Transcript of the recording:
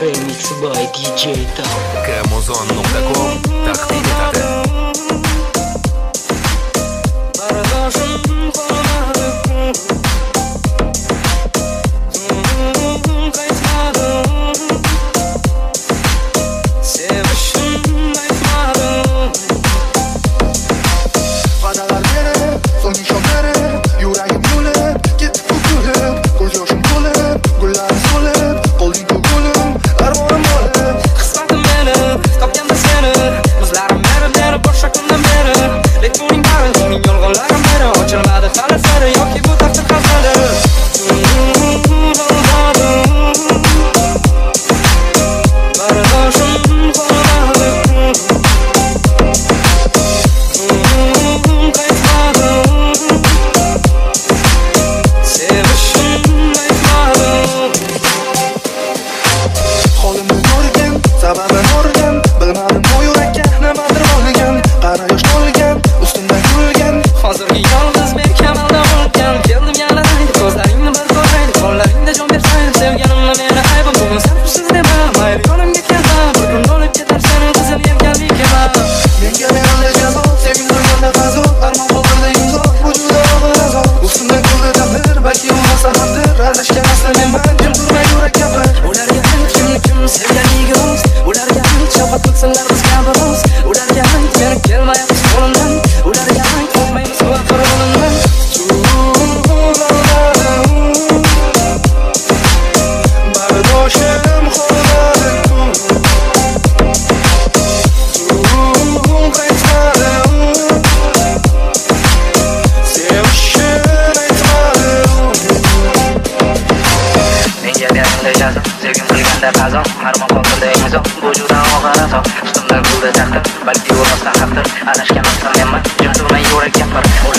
Remix by DJ Tao. Camuzon.com taqdim etadi. Sevgim qilganda qazon, harmon qoldirdi imzo, bu juda og'ir azob. Ustimda qildi taqdir, balki o'rasdan haqdir. Adashgan menman, jim turmay yurak gapir.